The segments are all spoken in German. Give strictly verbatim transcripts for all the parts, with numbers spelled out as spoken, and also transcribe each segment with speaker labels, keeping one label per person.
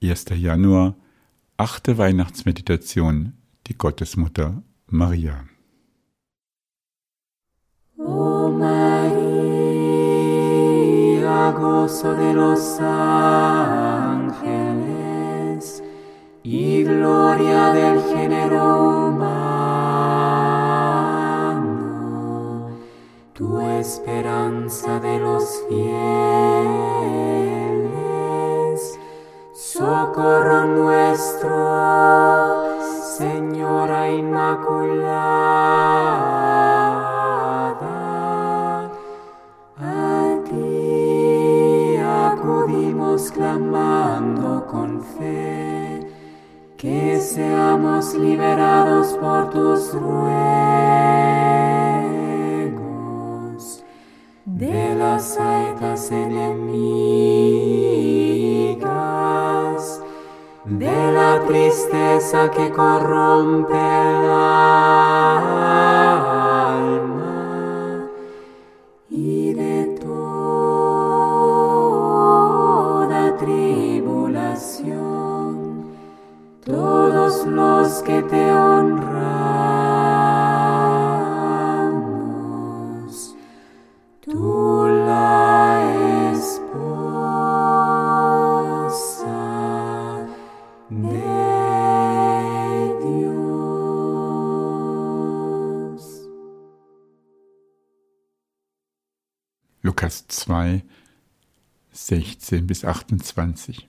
Speaker 1: erster Januar, achte Weihnachtsmeditation, die Gottesmutter Maria.
Speaker 2: O María, gozo de los ángeles y gloria del género humano, tu esperanza de los fieles, socorro nuestro, Señora Inmaculada, a ti acudimos clamando con fe, que seamos liberados por tus ruegos de las saetas enemigas, de la tristeza que corrompe el alma y de toda tribulación. Todos los que te honramos, tú la esposa de Dios.
Speaker 1: Lukas zwei, sechzehn bis achtundzwanzig.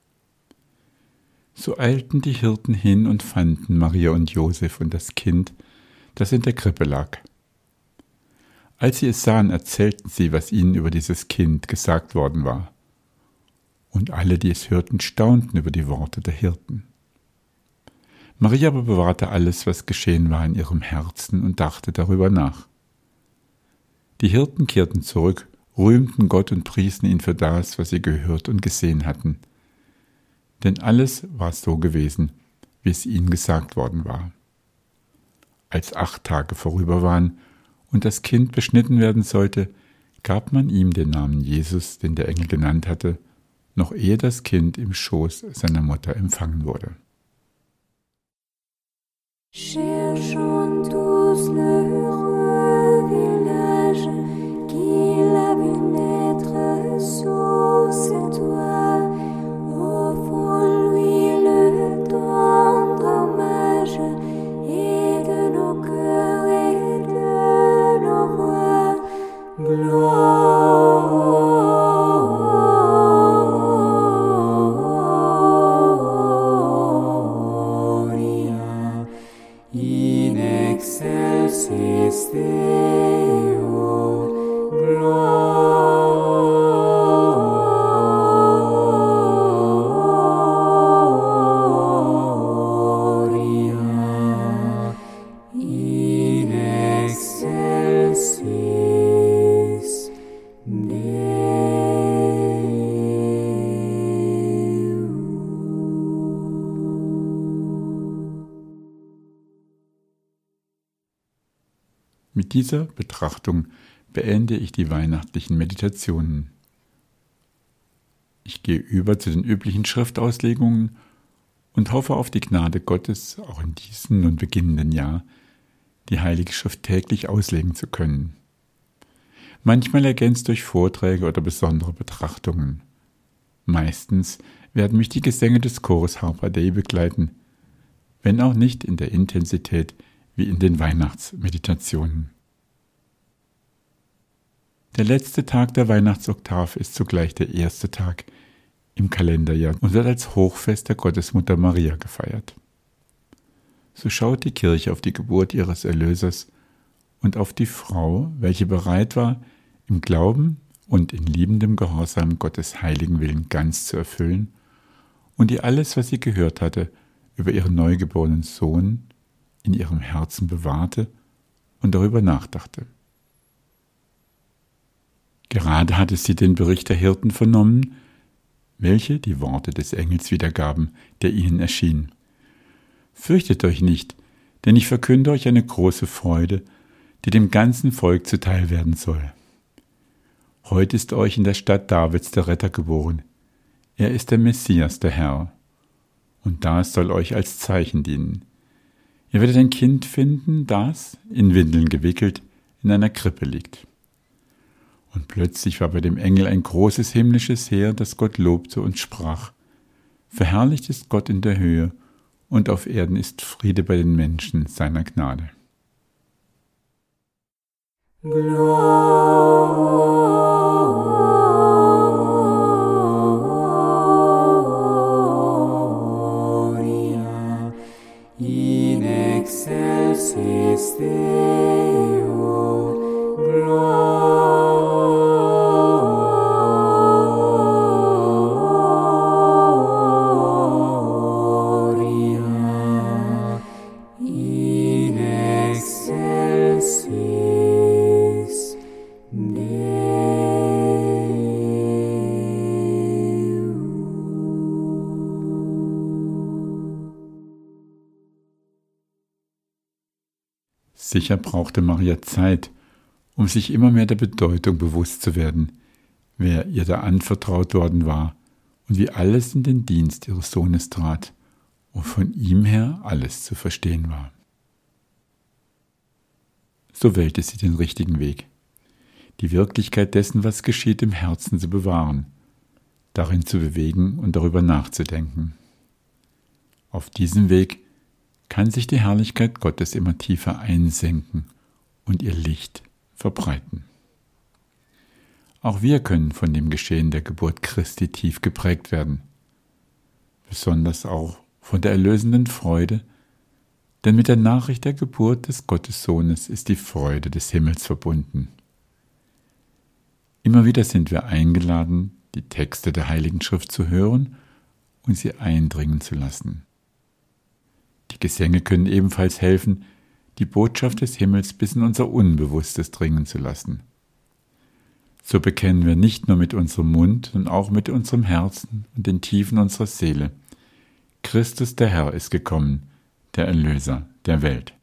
Speaker 1: So eilten die Hirten hin und fanden Maria und Josef und das Kind, das in der Krippe lag. Als sie es sahen, erzählten sie, was ihnen über dieses Kind gesagt worden war. Und alle, die es hörten, staunten über die Worte der Hirten. Maria aber bewahrte alles, was geschehen war, in ihrem Herzen und dachte darüber nach. Die Hirten kehrten zurück, rühmten Gott und priesen ihn für das, was sie gehört und gesehen hatten. Denn alles war so gewesen, wie es ihnen gesagt worden war. Als acht Tage vorüber waren und das Kind beschnitten werden sollte, gab man ihm den Namen Jesus, den der Engel genannt hatte, noch ehe das Kind im Schoß seiner Mutter empfangen wurde.
Speaker 2: Cherchons tous le heureux village qu'il a vu naître sous ses toits. Offrons-lui le tendre hommage et de nos cœurs et de nos voix. Gloria in excelsis Deo. Gloria in excelsis Deo.
Speaker 1: Mit dieser Betrachtung beende ich die weihnachtlichen Meditationen. Ich gehe über zu den üblichen Schriftauslegungen und hoffe auf die Gnade Gottes, auch in diesem nun beginnenden Jahr, die Heilige Schrift täglich auslegen zu können. Manchmal ergänzt durch Vorträge oder besondere Betrachtungen. Meistens werden mich die Gesänge des Chores Harper Dei begleiten, wenn auch nicht in der Intensität wie in den Weihnachtsmeditationen. Der letzte Tag der Weihnachtsoktav ist zugleich der erste Tag im Kalenderjahr und wird als Hochfest der Gottesmutter Maria gefeiert. So schaut die Kirche auf die Geburt ihres Erlösers und auf die Frau, welche bereit war, im Glauben und in liebendem Gehorsam Gottes heiligen Willen ganz zu erfüllen und die alles, was sie gehört hatte, über ihren neugeborenen Sohn in ihrem Herzen bewahrte und darüber nachdachte. Gerade hatte sie den Bericht der Hirten vernommen, welche die Worte des Engels wiedergaben, der ihnen erschien. Fürchtet euch nicht, denn ich verkünde euch eine große Freude, die dem ganzen Volk zuteil werden soll. Heute ist euch in der Stadt Davids der Retter geboren. Er ist der Messias, der Herr. Und das soll euch als Zeichen dienen. Ihr werdet ein Kind finden, das, in Windeln gewickelt, in einer Krippe liegt. Und plötzlich war bei dem Engel ein großes himmlisches Heer, das Gott lobte und sprach: Verherrlicht ist Gott in der Höhe, und auf Erden ist Friede bei den Menschen seiner Gnade.
Speaker 2: Gloria in excelsis Deo, Gloria in excelsis
Speaker 1: Sicher brauchte Maria Zeit, um sich immer mehr der Bedeutung bewusst zu werden, wer ihr da anvertraut worden war und wie alles in den Dienst ihres Sohnes trat und von ihm her alles zu verstehen war. So wählte sie den richtigen Weg, die Wirklichkeit dessen, was geschieht, im Herzen zu bewahren, darin zu bewegen und darüber nachzudenken. Auf diesem Weg kann sich die Herrlichkeit Gottes immer tiefer einsenken und ihr Licht verbreiten. Auch wir können von dem Geschehen der Geburt Christi tief geprägt werden, besonders auch von der erlösenden Freude, denn mit der Nachricht der Geburt des Gottessohnes ist die Freude des Himmels verbunden. Immer wieder sind wir eingeladen, die Texte der Heiligen Schrift zu hören und sie eindringen zu lassen. Die Gesänge können ebenfalls helfen, die Botschaft des Himmels bis in unser Unbewusstes dringen zu lassen. So bekennen wir nicht nur mit unserem Mund, sondern auch mit unserem Herzen und den Tiefen unserer Seele: Christus der Herr ist gekommen, der Erlöser der Welt.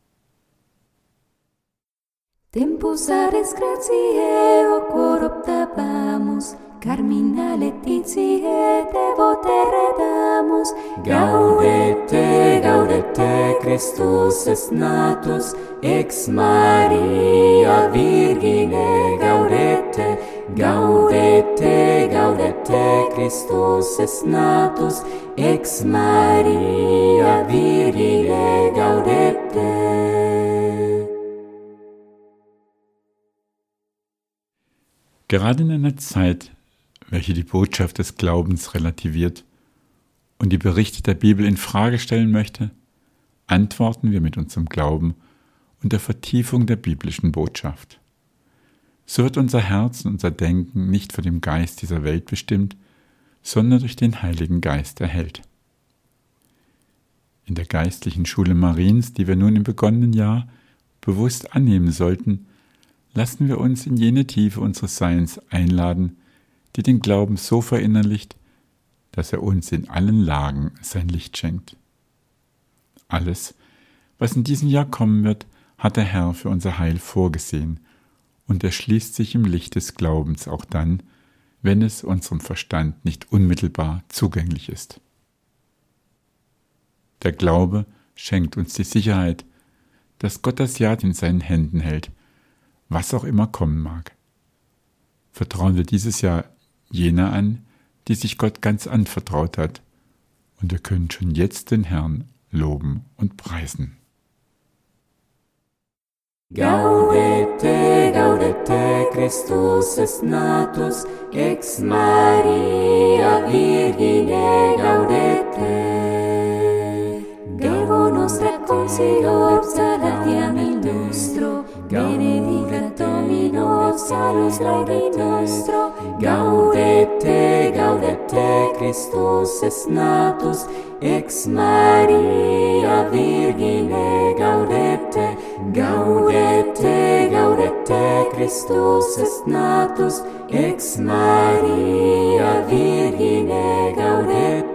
Speaker 2: Tempus ares gratiae o cor optabamus, carmina laetitiae devote redamus. Gaudete, gaudete, Christus est natus, ex Maria Virgine gaudete. Gaudete, gaudete, Christus est natus, ex Maria Virgine gaudete.
Speaker 1: Gerade in einer Zeit, welche die Botschaft des Glaubens relativiert und die Berichte der Bibel in Frage stellen möchte, antworten wir mit unserem Glauben und der Vertiefung der biblischen Botschaft. So wird unser Herz und unser Denken nicht von dem Geist dieser Welt bestimmt, sondern durch den Heiligen Geist erhellt. In der geistlichen Schule Mariens, die wir nun im begonnenen Jahr bewusst annehmen sollten, lassen wir uns in jene Tiefe unseres Seins einladen, die den Glauben so verinnerlicht, dass er uns in allen Lagen sein Licht schenkt. Alles, was in diesem Jahr kommen wird, hat der Herr für unser Heil vorgesehen und erschließt sich im Licht des Glaubens auch dann, wenn es unserem Verstand nicht unmittelbar zugänglich ist. Der Glaube schenkt uns die Sicherheit, dass Gott das Jahr in seinen Händen hält, was auch immer kommen mag. Vertrauen wir dieses Jahr jener an, die sich Gott ganz anvertraut hat, und wir können schon jetzt den Herrn loben und preisen.
Speaker 2: Gaudete, gaudete, Christus est natus, ex Maria Virgine gaudete. Devo nostra consigo, salatiam il nostro, benedicat Domino, salus Dei nostro. Gaudete, gaudete, Christus est natus, ex Maria Virgine gaudete. Gaudete, gaudete, Christus est natus, ex Maria Virgine gaudete.